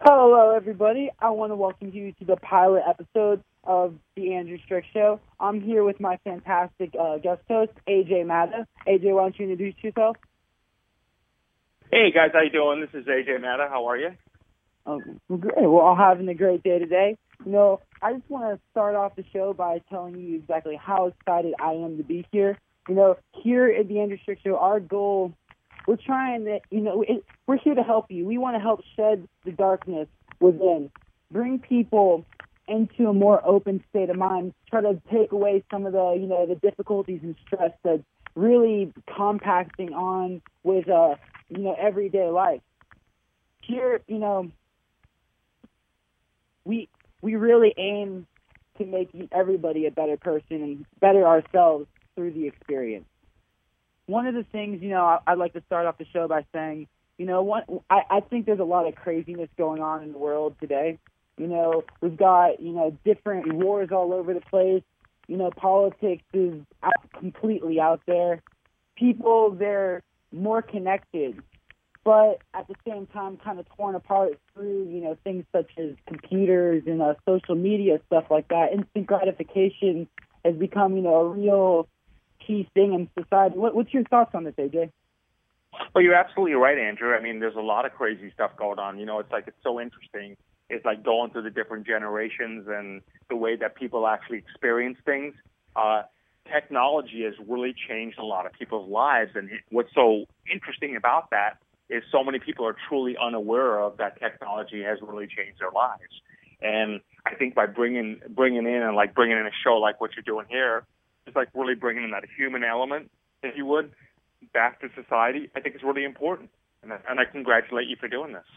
Hello, everybody. I want to welcome you to the pilot episode of The Andrew Strick Show. I'm here with my fantastic guest host, AJ Matta. AJ, why don't you introduce yourself? Hey, guys. How you doing? This is AJ Matta. How are you? Oh, great. We're all having a great day today. I just want to start off the show by telling you exactly how excited I am to be here. Here at The Andrew Strick Show, our goal, we're trying to, we're here to help you. We want to help shed the darkness within, bring people into a more open state of mind, try to take away some of the, the difficulties and stress that's really compacting on with, everyday life. Here, we really aim to make everybody a better person and better ourselves through the experience. One of the things, I'd like to start off the show by saying, I think there's a lot of craziness going on in the world today. We've got, different wars all over the place. Politics is completely out there. People, they're more connected, but at the same time kind of torn apart through, things such as computers and social media, stuff like that. Instant gratification has become, a real key thing in society. What's your thoughts on this, AJ? Well, you're absolutely right, Andrew. I mean, there's a lot of crazy stuff going on. It's so interesting. It's like going through the different generations and the way that people actually experience things. Technology has really changed a lot of people's lives, and what's so interesting about that is so many people are truly unaware of that technology has really changed their lives. And I think by bringing in a show like what you're doing here, it's like really bringing in that human element, if you would, back to society. I think it's really important, and I congratulate you for doing this.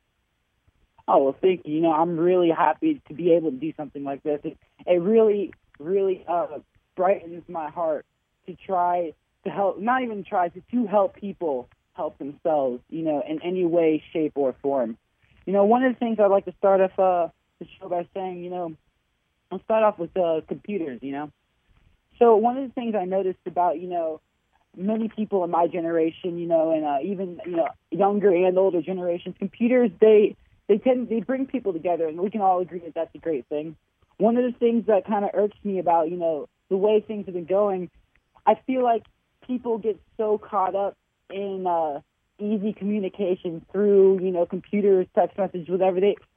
Oh, well, thank you. I'm really happy to be able to do something like this. It really, really brightens my heart to try to help, not even try, to help people help themselves, in any way, shape, or form. One of the things I'd like to start off the show by saying, I'll start off with computers, So one of the things I noticed about, many people in my generation, and even, younger and older generations, computers, they bring people together, and we can all agree that that's a great thing. One of the things that kind of irks me about, the way things have been going, I feel like people get so caught up in easy communication through, computers, text messages, whatever.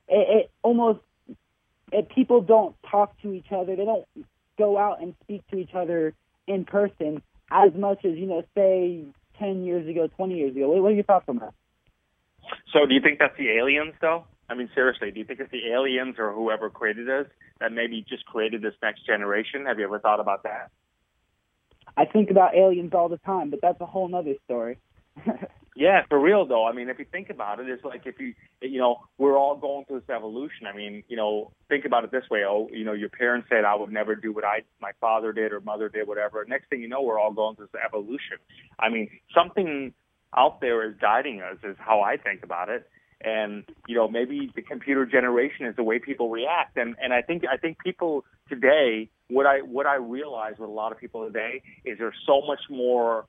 People don't talk to each other. They don't go out and speak to each other in person as much as, say, 10 years ago, 20 years ago. What are your thoughts on that? So do you think that's the aliens, though? I mean, seriously, do you think it's the aliens or whoever created us that maybe just created this next generation? Have you ever thought about that? I think about aliens all the time, but that's a whole nother story. Yeah, for real, though. I mean, if you think about it, it's like if we're all going through this evolution. I mean, think about it this way. Your parents said, I would never do what my father did or mother did, whatever. Next thing you know, we're all going through this evolution. I mean, something out there is guiding us is how I think about it. And, maybe the computer generation is the way people react. And I think people today, what I realize with a lot of people today is there's so much more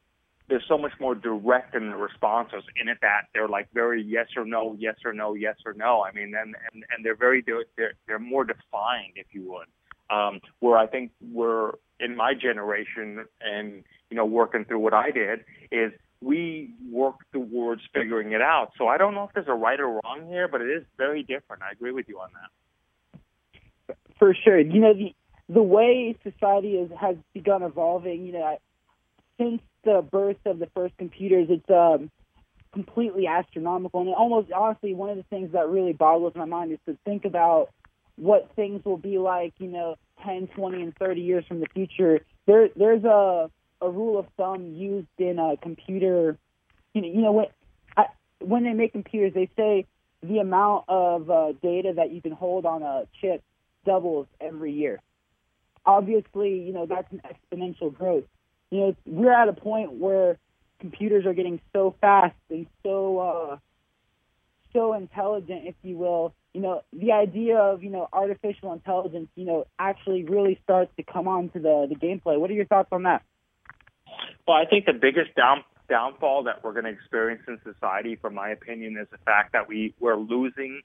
direct in the responses in it that they're like very yes or no, yes or no, yes or no. I mean, and they're more defined, if you would. Where I think we're in my generation and, working through what I did is we work towards figuring it out. So I don't know if there's a right or wrong here, but it is very different. I agree with you on that. For sure. The way society has begun evolving, since the birth of the first computers, it's completely astronomical. And almost, honestly, one of the things that really boggles my mind is to think about what things will be like, 10, 20, and 30 years from the future. There's a rule of thumb used in a computer. When they make computers, they say the amount of data that you can hold on a chip doubles every year. Obviously, that's an exponential growth. We're at a point where computers are getting so fast and so intelligent, if you will. The idea of, artificial intelligence, actually really starts to come onto the gameplay. What are your thoughts on that? Well, I think the biggest downfall that we're going to experience in society, from my opinion, is the fact that we're losing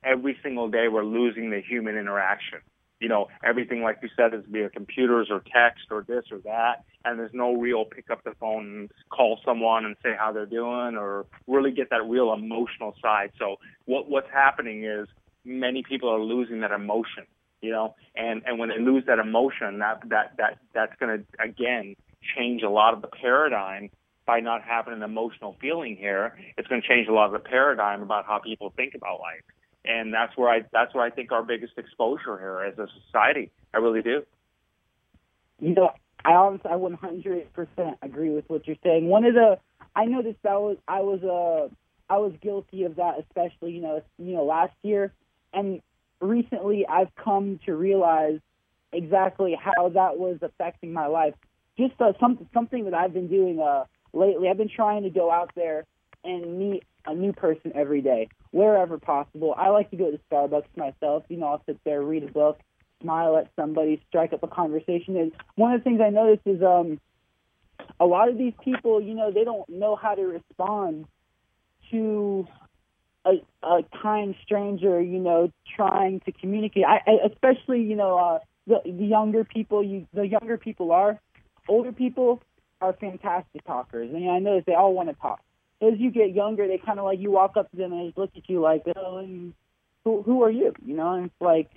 every single day we're losing the human interaction. You know, everything, like you said, is via computers or text or this or that, and there's no real pick up the phone and call someone and say how they're doing or really get that real emotional side. So what's happening is many people are losing that emotion, you know, and when they lose that emotion, that's going to, again, change a lot of the paradigm. By not having an emotional feeling here, it's going to change a lot of the paradigm about how people think about life. And that's where I think our biggest exposure here as a society. I really do. You know, I 100% agree with what you're saying. I noticed I was guilty of that, especially you know last year, and recently I've come to realize exactly how that was affecting my life. Just something that I've been doing lately. I've been trying to go out there and meet a new person every day, wherever possible. I like to go to Starbucks myself. You know, I'll sit there, read a book, smile at somebody, strike up a conversation. And one of the things I noticed is a lot of these people, you know, they don't know how to respond to a kind stranger, you know, trying to communicate. Especially, you know, the younger people. The younger people are. Older people are fantastic talkers. I mean, I notice they all want to talk. As you get younger, they kind of like, you walk up to them and they just look at you like, oh, and who are you? You know, and it's like,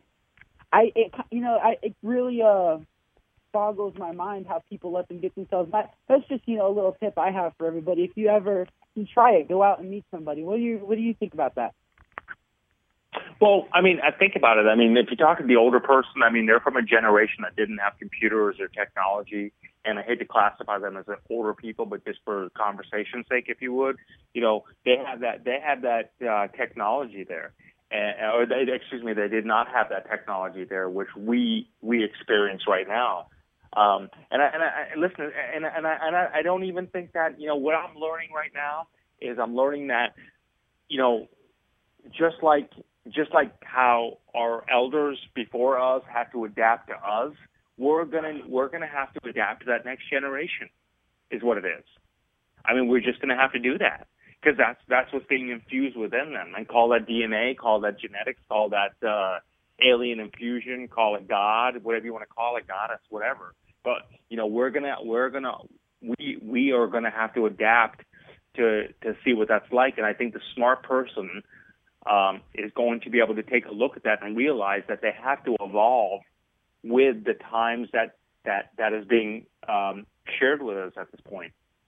it really boggles my mind how people let them get themselves by. That's just, you know, a little tip I have for everybody. If you try it, go out and meet somebody. What do you think about that? Well, I mean, I think about it. I mean, if you talk to the older person, I mean, they're from a generation that didn't have computers or technology, and I hate to classify them as older people, but just for conversation's sake, if you would, you know, they had that technology there, they did not have that technology there, which we experience right now. And I listen, and I don't even think that, you know, what I'm learning right now is I'm learning that, you know, just like how our elders before us had to adapt to us, we're gonna have to adapt to that next generation, is what it is. I mean, we're just gonna have to do that because that's what's being infused within them. And call that DNA, call that genetics, call that alien infusion, call it God, whatever you want to call it, goddess, whatever. But you know, we are gonna have to adapt to see what that's like. And I think the smart person is going to be able to take a look at that and realize that they have to evolve with the times that is being shared with us at this point.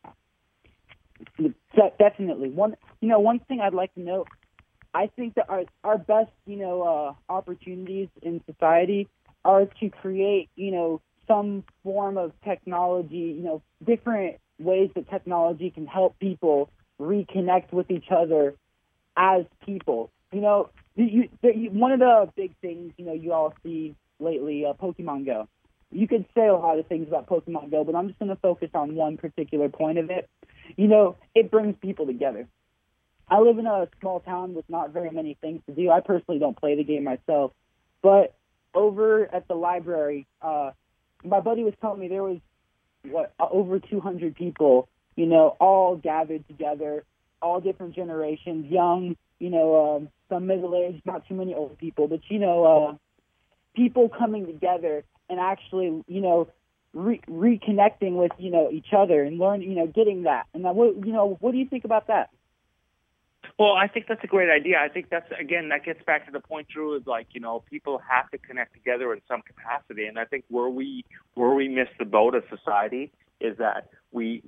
Definitely. One thing I'd like to note, I think that our best, you know, opportunities in society are to create, you know, some form of technology, you know, different ways that technology can help people reconnect with each other as people. You know, one of the big things, you know, you all see lately, Pokemon Go. You could say a lot of things about Pokemon Go, but I'm just going to focus on one particular point of it. You know, it brings people together. I live in a small town with not very many things to do. I personally don't play the game myself, but over at the library, my buddy was telling me there was over 200 people, you know, all gathered together, all different generations, young, you know, some middle-aged, not too many old people, but, you know, people coming together and actually, you know, reconnecting with, you know, each other and learning, you know, getting that. And what do you think about that? Well, I think that's a great idea. I think that gets back to the point, Drew, is like, you know, people have to connect together in some capacity. And I think where we miss the boat as society is that we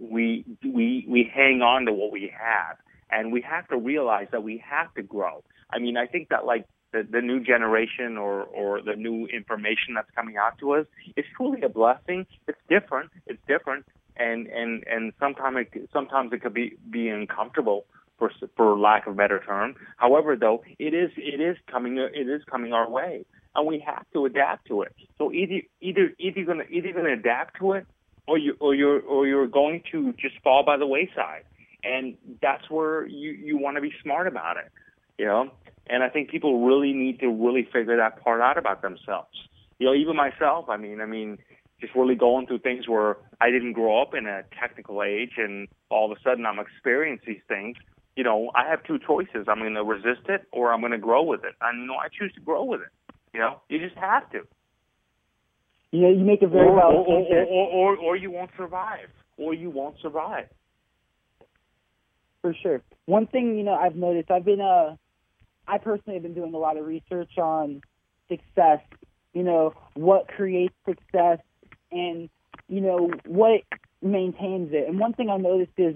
hang on to what we have. And we have to realize that we have to grow. I mean, I think that like the new generation or the new information that's coming out to us is truly a blessing. It's different. And sometimes it could be uncomfortable for lack of a better term. However, though, it is coming our way, and we have to adapt to it. So either you're gonna adapt to it, or you're going to just fall by the wayside. And that's where you want to be smart about it, you know. And I think people really need to really figure that part out about themselves. You know, even myself. I mean, just really going through things where I didn't grow up in a technical age, and all of a sudden I'm experiencing these things. I have two choices. I'm going to resist it or I'm going to grow with it. And, I choose to grow with it. You just have to. You make a very valid point. Or you won't survive. Or you won't survive. For sure. One thing, I've noticed, I personally have been doing a lot of research on success, what creates success and, what maintains it. And one thing I noticed is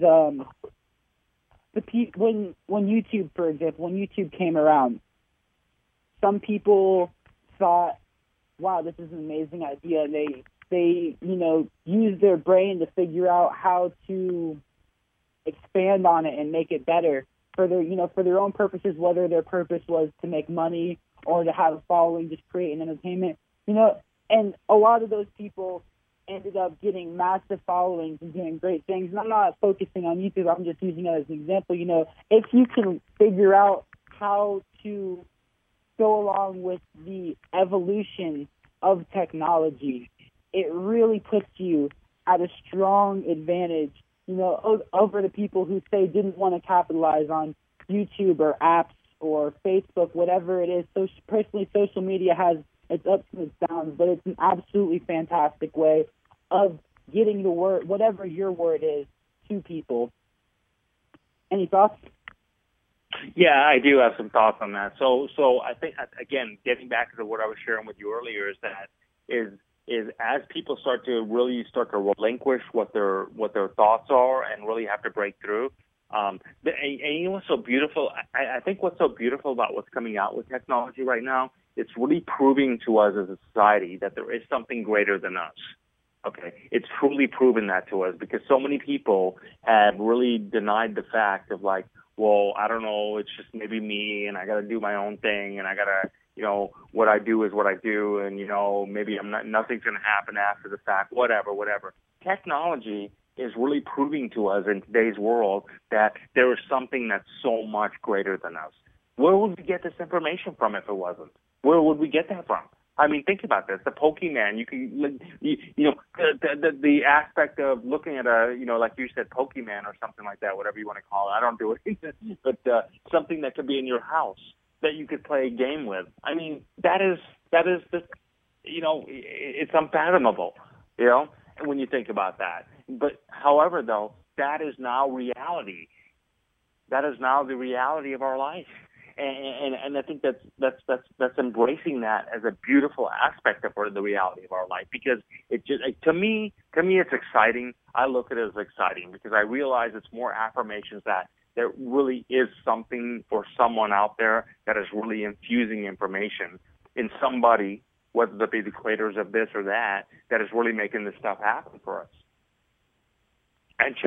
when YouTube, for example, when YouTube came around, some people thought, wow, this is an amazing idea. And they use their brain to figure out how to expand on it and make it better for their own purposes, whether their purpose was to make money or to have a following, just create an entertainment, and a lot of those people ended up getting massive followings and doing great things. And I'm not focusing on YouTube. I'm just using it as an example. If you can figure out how to go along with the evolution of technology, it really puts you at a strong advantage, over the people who say didn't want to capitalize on YouTube or apps or Facebook, whatever it is. So personally, social media has its ups and its downs, but it's an absolutely fantastic way of getting the word, whatever your word is, to people. Any thoughts? Yeah, I do have some thoughts on that. So I think, again, getting back to what I was sharing with you earlier, is as people start to relinquish what their thoughts are and really have to break through. And what's so beautiful? I think what's so beautiful about what's coming out with technology right now, it's really proving to us as a society that there is something greater than us. Okay, it's truly proven that to us because so many people have really denied the fact of like, well, I don't know, it's just maybe me and I got to do my own thing and I got to, what I do is what I do and, maybe nothing's going to happen after the fact, whatever. Technology is really proving to us in today's world that there is something that's so much greater than us. Where would we get this information from if it wasn't? Where would we get that from? I mean, think about this. The Pokemon, the aspect of looking at like you said, Pokemon or something like that, whatever you want to call it. I don't do it, but something that could be in your house that you could play a game with. I mean, that is it's unfathomable, when you think about that. But however, though, that is now reality. That is now the reality of our life. And I think that's embracing that as a beautiful aspect of the reality of our life because it just to me it's exciting. I look at it as exciting because I realize it's more affirmations that there really is something or someone out there that is really infusing information in somebody, whether they be the creators of this or that is really making this stuff happen for us and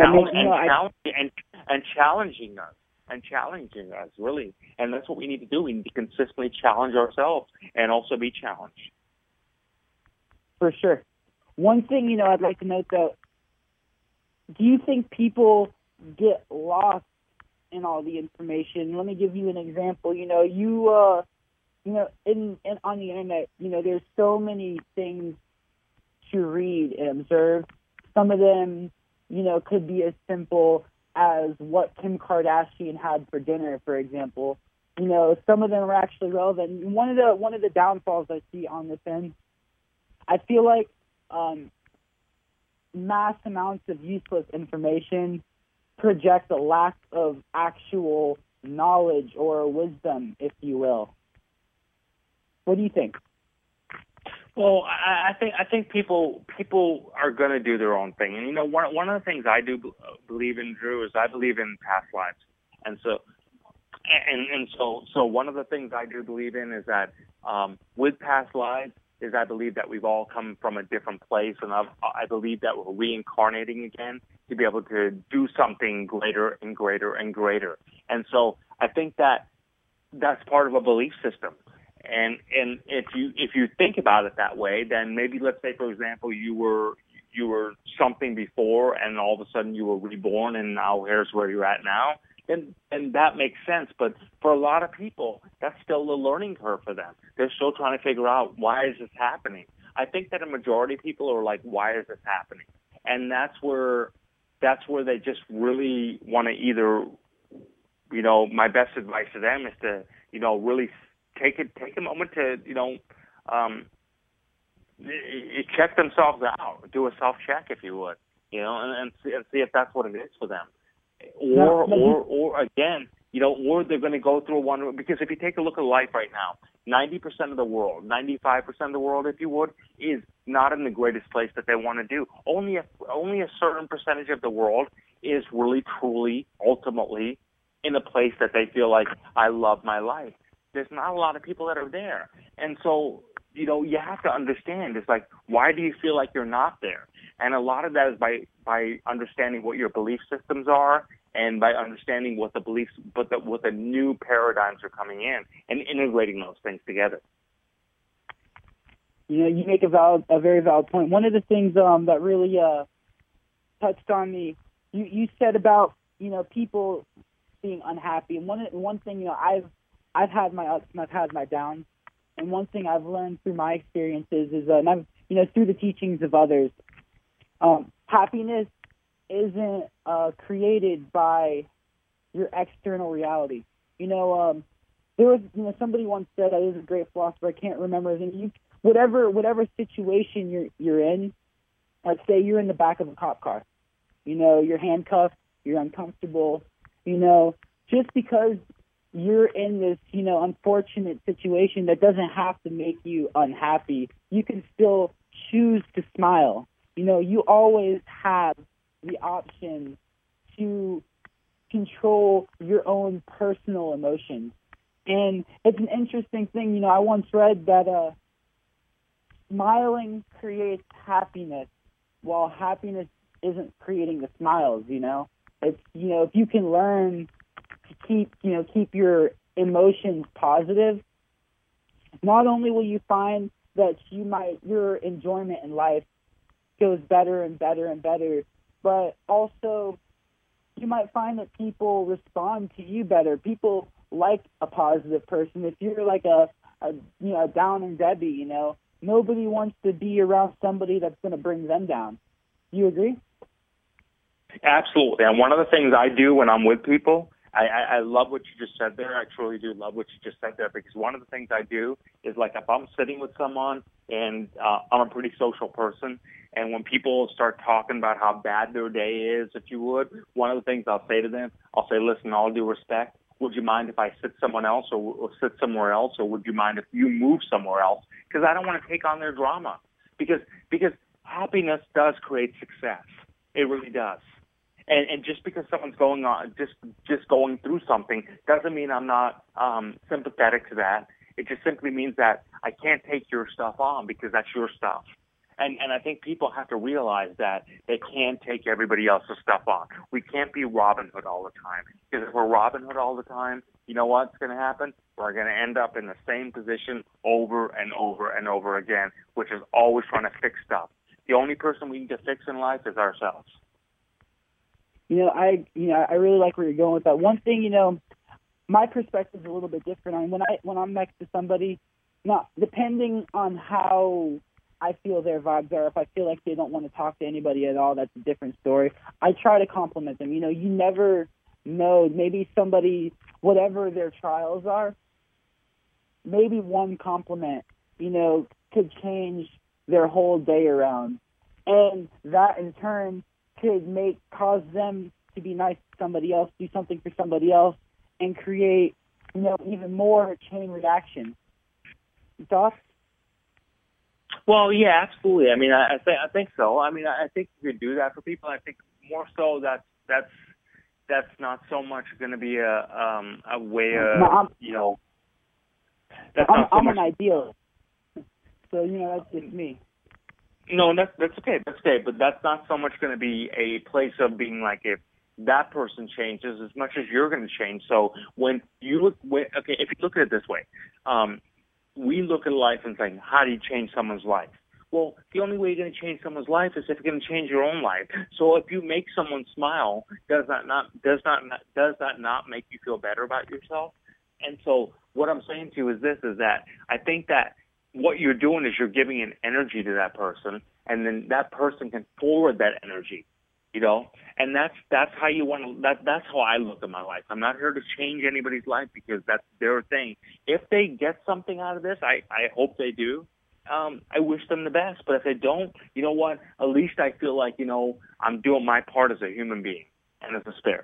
challenging us. And challenging us, really. And that's what we need to do. We need to consistently challenge ourselves and also be challenged. For sure. One thing, I'd like to note, though, do you think people get lost in all the information? Let me give you an example. On the internet, there's so many things to read and observe. Some of them, could be as simple as what Kim Kardashian had for dinner, for example. Some of them are actually relevant. One of the downfalls I see on this end, I feel like mass amounts of useless information project a lack of actual knowledge or wisdom, if you will. What do you think? Well, I think people are going to do their own thing, and one of the things I do believe in, Drew, is I believe in past lives, and so one of the things I do believe in is that with past lives is I believe that we've all come from a different place, and I believe that we're reincarnating again to be able to do something greater and greater and greater, and so I think that's part of a belief system. And if you think about it that way, then maybe let's say, for example, you were something before and all of a sudden you were reborn and now here's where you're at now, then that makes sense. But for a lot of people, that's still a learning curve for them. They're still trying to figure out, why is this happening? I think that a majority of people are like, why is this happening? And that's where they just really want to either my best advice to them is to, really take a moment to, check themselves out, do a self-check, if you would, and see if that's what it is for them. Or again, or they're going to go through one, because if you take a look at life right now, 90% of the world, 95% of the world, if you would, is not in the greatest place that they want to do. Only a certain percentage of the world is really, truly, ultimately in a place that they feel like, I love my life. There's not a lot of people that are there. And so, you have to understand, it's like, why do you feel like you're not there? And a lot of that is by understanding what your belief systems are, and by understanding what the beliefs, what the new paradigms are coming in, and integrating those things together. You make a very valid point. One of the things that really touched on me, you said about people being unhappy, and one thing I've had my ups and I've had my downs, and one thing I've learned through my experiences is and I've through the teachings of others, happiness isn't created by your external reality. There was somebody once said, he was a great philosopher, I can't remember his name. Whatever situation you're in, let's say you're in the back of a cop car, you're handcuffed, you're uncomfortable, just because you're in this unfortunate situation, that doesn't have to make you unhappy. You can still choose to smile. You always have the option to control your own personal emotions. And it's an interesting thing. I once read that smiling creates happiness, while happiness isn't creating the smiles. It's if you can learn to keep your emotions positive, not only will you find that your enjoyment in life goes better and better and better, but also you might find that people respond to you better. People like a positive person. If you're like a down and Debbie, nobody wants to be around somebody that's going to bring them down. Do you agree? Absolutely. And one of the things I do when I'm with people, I love what you just said there. I truly do love what you just said there, because one of the things I do is, like, if I'm sitting with someone and I'm a pretty social person, and when people start talking about how bad their day is, if you would, one of the things I'll say to them, I'll say, listen, all due respect, would you mind if I sit someone else or sit somewhere else, or would you mind if you move somewhere else? Because I don't want to take on their drama. Because happiness does create success. It really does. And just because someone's going through something doesn't mean I'm not sympathetic to that. It just simply means that I can't take your stuff on, because that's your stuff. And I think people have to realize that they can't take everybody else's stuff on. We can't be Robin Hood all the time. Because if we're Robin Hood all the time, you know what's going to happen? We're going to end up in the same position over and over and over again, which is always trying to fix stuff. The only person we need to fix in life is ourselves. I really like where you're going with that. One thing, my perspective is a little bit different. I mean, when I'm next to somebody, now depending on how I feel their vibes are, if I feel like they don't want to talk to anybody at all, that's a different story. I try to compliment them. You never know. Maybe somebody, whatever their trials are, maybe one compliment, could change their whole day around, and that in turn could cause them to be nice to somebody else, do something for somebody else, and create, even more chain reaction. Thoughts? Well, yeah, absolutely. I mean, I think so. I mean, I think you could do that for people. I think more so that's not so much going to be a way of, That's not so I'm much. an idealist, so that's just me. No, that's okay. That's okay. But that's not so much going to be a place of being like, if that person changes as much as you're going to change. So if you look at it this way, we look at life and think, how do you change someone's life? Well, the only way you're going to change someone's life is if you're going to change your own life. So if you make someone smile, does that not make you feel better about yourself? And so what I'm saying to you is that I think that what you're doing is you're giving an energy to that person, and then that person can forward that energy, you know, and that's how you want to, that's how I look at my life. I'm not here to change anybody's life because that's their thing. If they get something out of this, I hope they do. I wish them the best, but if they don't, you know what? At least I feel like, you know, I'm doing my part as a human being and as a spirit.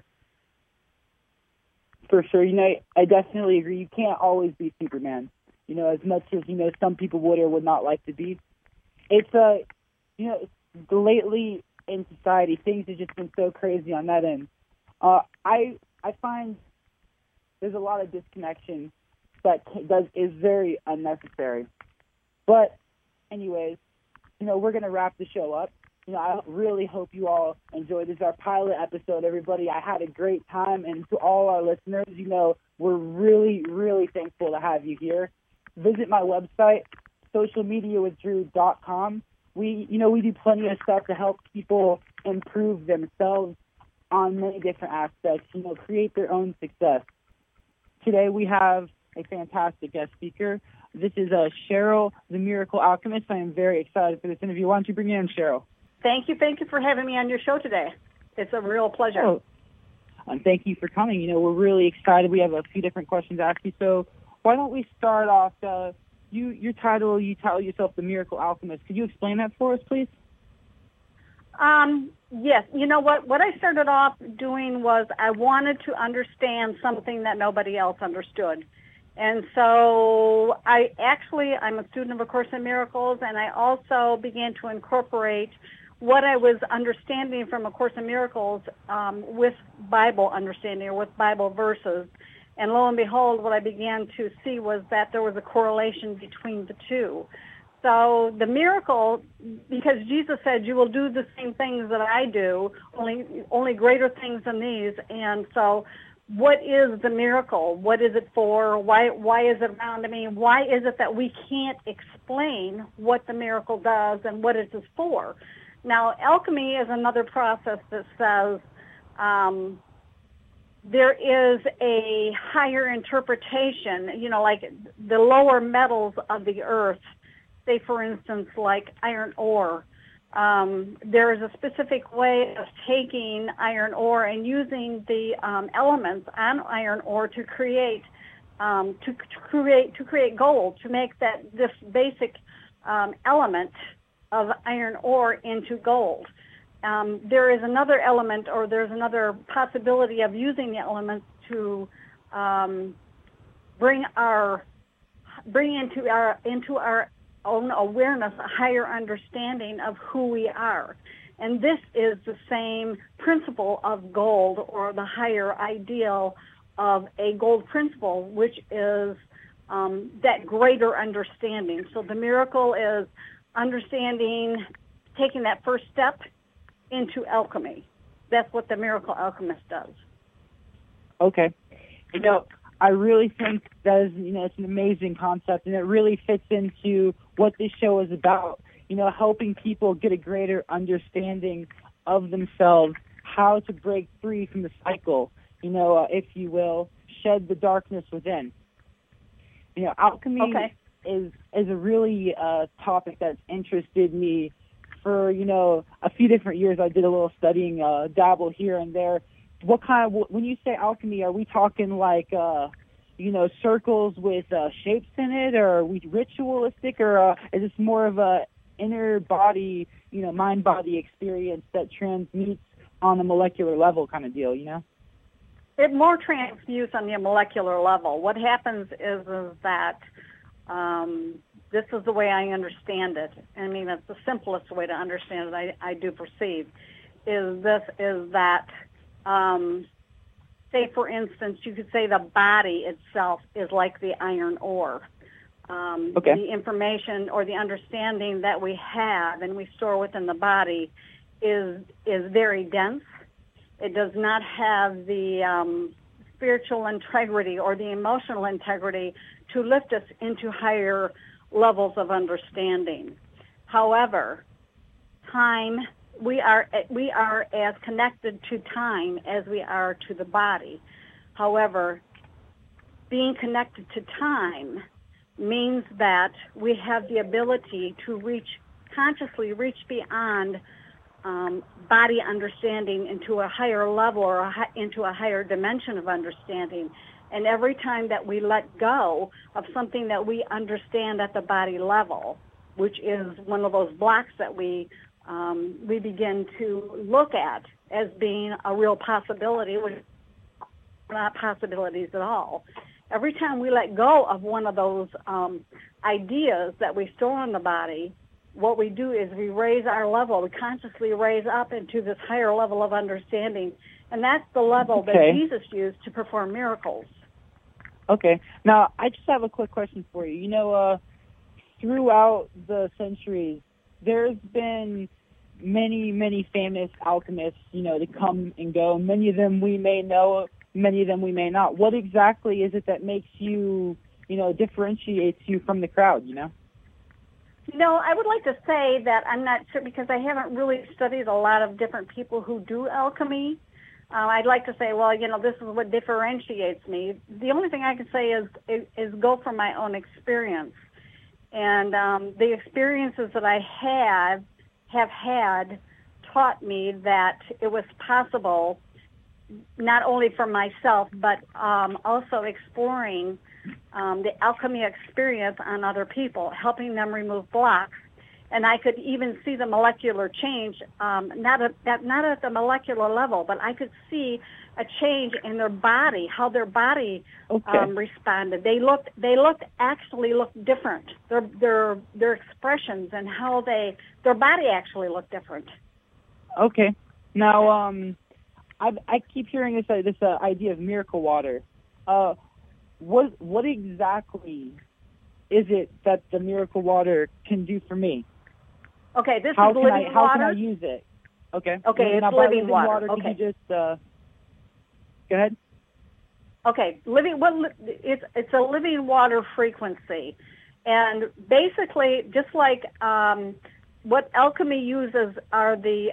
For sure. You know, I definitely agree. You can't always be Superman, you know, as much as, you know, some people would or would not like to be. It's, you know, lately in society, things have just been so crazy on that end. I find there's a lot of disconnection that is very unnecessary. But anyways, you know, we're going to wrap the show up. You know, I really hope you all enjoyed this, our pilot episode, everybody. I had a great time, and to all our listeners, you know, we're really, really thankful to have you here. Visit my website, socialmediawithdrew.com. We do plenty of stuff to help people improve themselves on many different aspects, you know, create their own success. Today we have a fantastic guest speaker. This is Cheryl, the Miracle Alchemist. I am very excited for this interview. Why don't you bring me in, Cheryl? Thank you for having me on your show today. It's a real pleasure. Oh, and thank you for coming. You know, we're really excited. We have a few different questions to ask you. So why don't we start off, you title yourself the Miracle Alchemist. Could you explain that for us, please? Yes. You know what I started off doing was I wanted to understand something that nobody else understood. And so I'm a student of A Course in Miracles, and I also began to incorporate what I was understanding from A Course in Miracles with Bible understanding or with Bible verses. And lo and behold, what I began to see was that there was a correlation between the two. So the miracle, because Jesus said, you will do the same things that I do, only greater things than these. And so what is the miracle? What is it for? Why is it around? I mean, why is it that we can't explain what the miracle does and what it is for? Now, alchemy is another process that says there is a higher interpretation, you know, like the lower metals of the earth, say, for instance, like iron ore. There is a specific way of taking iron ore and using the elements on iron ore to create gold, to make this basic element of iron ore into gold. There is another element, or there's another possibility of using the elements to bring into our own awareness a higher understanding of who we are. And this is the same principle of gold, or the higher ideal of a gold principle, which is that greater understanding. So the miracle is understanding, taking that first step into alchemy. That's what the Miracle Alchemist does. Okay. You know, I really think that is, you know, it's an amazing concept, and it really fits into what this show is about, you know, helping people get a greater understanding of themselves, how to break free from the cycle, you know, if you will, shed the darkness within. You know, alchemy is a really topic that's interested me for, you know, a few different years. I did a little studying, dabble here and there. When you say alchemy, are we talking like, you know, circles with shapes in it, or are we ritualistic, or is this more of a inner body, you know, mind-body experience that transmutes on a molecular level kind of deal, you know? It more transmutes on the molecular level. What happens is that this is the way I understand it. I mean, it's the simplest way to understand it, I do perceive, is that, say, for instance, you could say the body itself is like the iron ore. The information or the understanding that we have and we store within the body is very dense. It does not have the spiritual integrity or the emotional integrity to lift us into higher levels of understanding. However, time, we are as connected to time as we are to the body. However, being connected to time means that we have the ability to consciously reach beyond body understanding into a higher level or into a higher dimension of understanding. And every time that we let go of something that we understand at the body level, which is one of those blocks that we begin to look at as being a real possibility, which are not possibilities at all. Every time we let go of one of those ideas that we store in the body, what we do is we raise our level. We consciously raise up into this higher level of understanding, and that's the level that Jesus used to perform miracles. Okay. Now, I just have a quick question for you. Throughout the centuries, there's been many, many famous alchemists, to come and go. Many of them we may know, many of them we may not. What exactly is it that makes you, differentiates you from the crowd, I would like to say that I'm not sure because I haven't really studied a lot of different people who do alchemy. I'd like to say, this is what differentiates me. The only thing I can say is go from my own experience. And the experiences that I have had taught me that it was possible, not only for myself, but also exploring the alchemy experience on other people, helping them remove blocks. And I could even see the molecular change, not at the molecular level, but I could see a change in their body, how their body responded. They actually looked different. Their expressions and how their body actually looked different. Okay. Now, I keep hearing this idea of miracle water. What exactly is it that the miracle water can do for me? Okay, this is living water. How can I use it? Okay. Okay, now, it's living water. Okay. Could you just go ahead? Okay, it's a living water frequency, and basically, just like what alchemy uses are the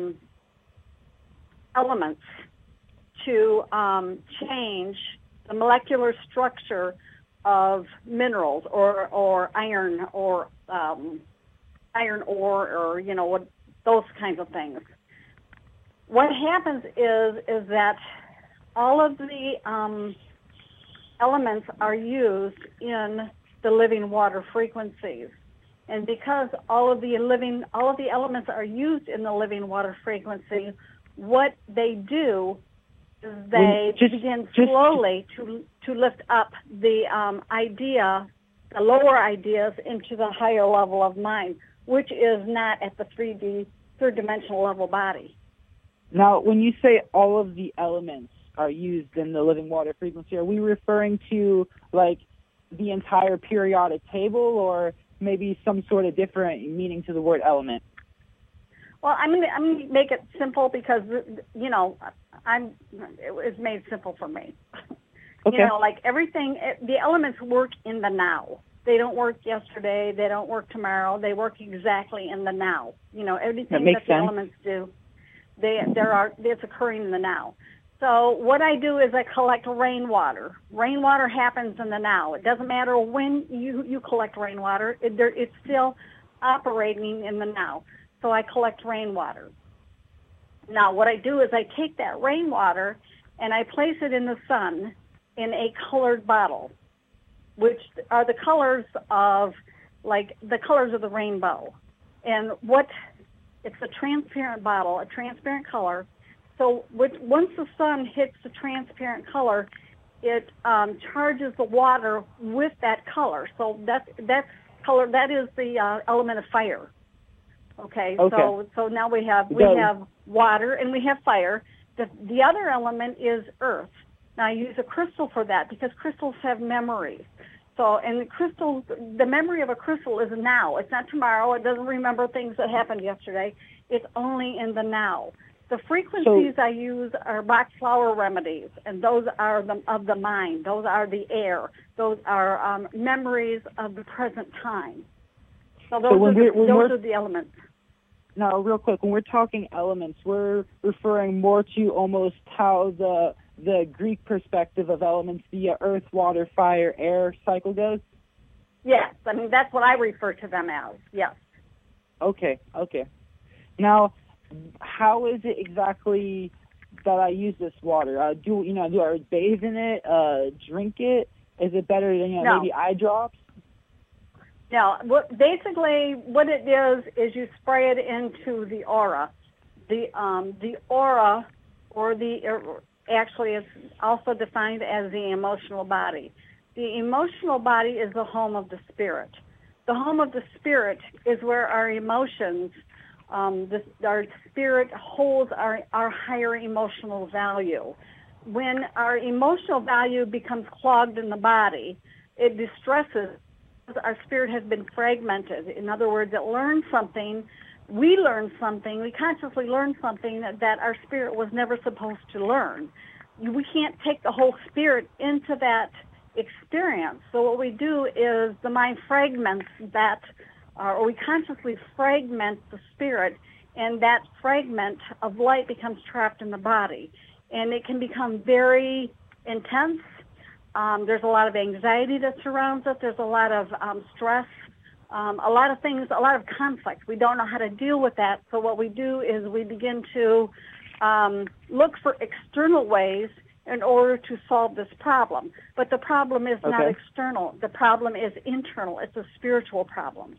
elements to change the molecular structure of minerals or iron or iron ore or what those kinds of things. What happens is that all of the elements are used in the living water frequencies, and because all of the elements are used in the living water frequency, what they do is they begin slowly to lift up the the lower ideas into the higher level of mind, which is not at the 3D, third-dimensional level body. Now, when you say all of the elements are used in the living water frequency, are we referring to, the entire periodic table or maybe some sort of different meaning to the word element? Well, I'm going to make it simple because, it was made simple for me. Okay. Everything, the elements work in the now. They don't work yesterday. They don't work tomorrow. They work exactly in the now. Everything that the elements do, it's occurring in the now. So what I do is I collect rainwater. Rainwater happens in the now. It doesn't matter when you collect rainwater. It's still operating in the now. So I collect rainwater. Now what I do is I take that rainwater and I place it in the sun in a colored bottle, which are the colors of the rainbow. And it's a transparent bottle, a transparent color. So once the sun hits the transparent color, it charges the water with that color. So that's color. That is the element of fire. Okay. So now we have water and we have fire. The other element is earth. Now I use a crystal for that because crystals have memories. So, and the memory of a crystal is now. It's not tomorrow. It doesn't remember things that happened yesterday. It's only in the now. The frequencies I use are Bach flower remedies, and those are of the mind. Those are the air. Those are memories of the present time. So those are the elements. Now, real quick, when we're talking elements, we're referring more to almost how the Greek perspective of elements, the earth, water, fire, air cycle goes? Yes. That's what I refer to them as, yes. Okay. Now, how is it exactly that I use this water? Do I bathe in it? Drink it? Is it better than No. maybe eye drops? No. Basically, what it is you spray it into the aura. The aura, actually, it's also defined as the emotional body. The emotional body is the home of the spirit. The home of the spirit is where our emotions, our spirit holds our higher emotional value. When our emotional value becomes clogged in the body, it distresses. Our spirit has been fragmented. In other words, it learned something. We learned something. We consciously learned something that our spirit was never supposed to learn. We can't take the whole spirit into that experience. So what we do is the mind fragments that, or we consciously fragment the spirit, and that fragment of light becomes trapped in the body. And it can become very intense. There's a lot of anxiety that surrounds it. There's a lot of stress, a lot of things, a lot of conflict. We don't know how to deal with that. So what we do is we begin to look for external ways in order to solve this problem. But the problem is not external. The problem is internal. It's a spiritual problem.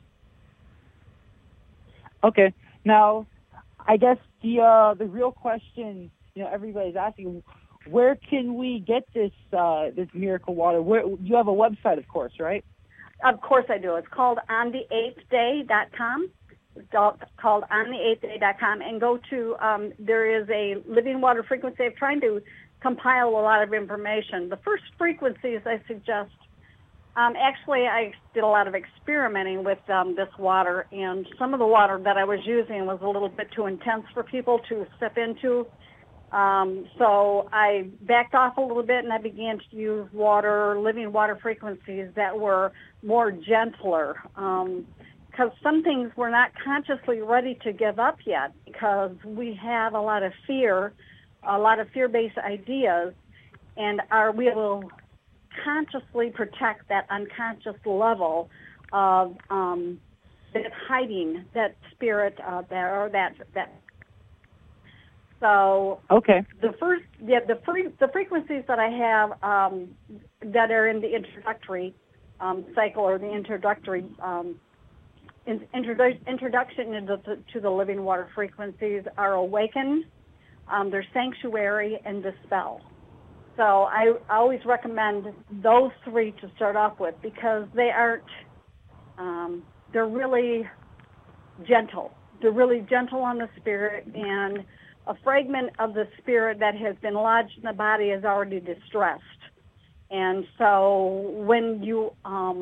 Okay. Now, I guess the real question, everybody's asking, where can we get this miracle water? You have a website, of course, right? Of course I do. It's called onthe8thday.com. It's called onthe8thday.com. And go to, there is a living water frequency. I'm trying to compile a lot of information. The first frequencies I suggest, actually I did a lot of experimenting with this water, and some of the water that I was using was a little bit too intense for people to step into. So I backed off a little bit, and I began to use living water frequencies that were more gentler, because some things we're not consciously ready to give up yet, because we have a lot of fear-based ideas, and we will consciously protect that unconscious level of that hiding, that spirit there, or that. So the frequencies that I have that are in the introductory cycle, or the introductory introduction to the living water frequencies, are awaken, there's sanctuary, and dispel. So I always recommend those three to start off with, because they aren't, they're really gentle. They're really gentle on the spirit, and a fragment of the spirit that has been lodged in the body is already distressed. And so when you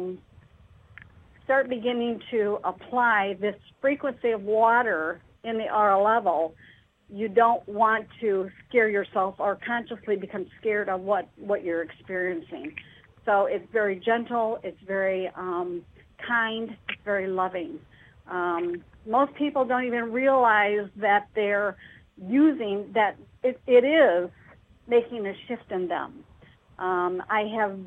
start beginning to apply this frequency of water in the aura level, you don't want to scare yourself or consciously become scared of what you're experiencing. So it's very gentle, it's very kind, it's very loving. Most people don't even realize that they're using that. It is making a shift in them. I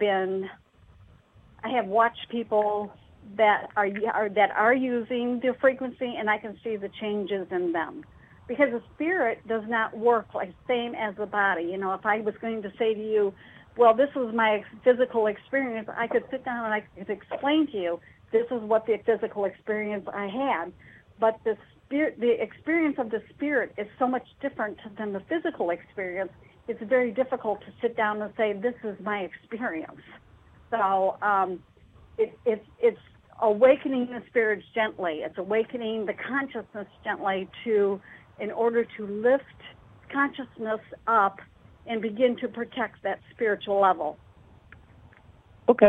have watched people that are using the frequency, and I can see the changes in them. Because the spirit does not work same as the body. If I was going to say to you, well, this was my physical experience, I could sit down and I could explain to you, this is what the physical experience I had. But the experience of the spirit is so much different than the physical experience. It's very difficult to sit down and say, this is my experience. So it's awakening the spirits gently. It's awakening the consciousness gently in order to lift consciousness up and begin to protect that spiritual level. Okay.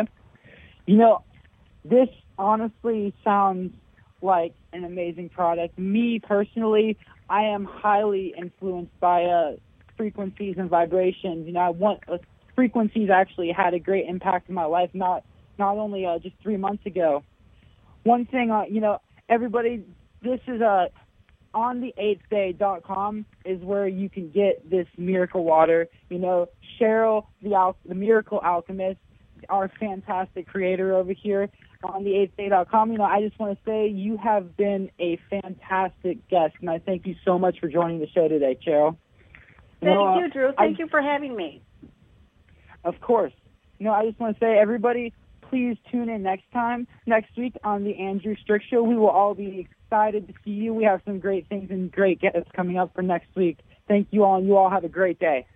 This honestly sounds like an amazing product. Me, personally, I am highly influenced by frequencies and vibrations. Frequencies actually had a great impact in my life, not only just 3 months ago. One thing, everybody, this is onthe8thday.com is where you can get this miracle water. Cheryl, the miracle alchemist, our fantastic creator over here on the 8thday.com. You know, I just want to say you have been a fantastic guest, and I thank you so much for joining the show today, Cheryl. Thank you, Drew. Thank you for having me. Of course. You know, I just want to say, everybody, please tune in next week on the Andrew Strick Show. We will all be excited to see you. We have some great things and great guests coming up for next week. Thank you all, and you all have a great day.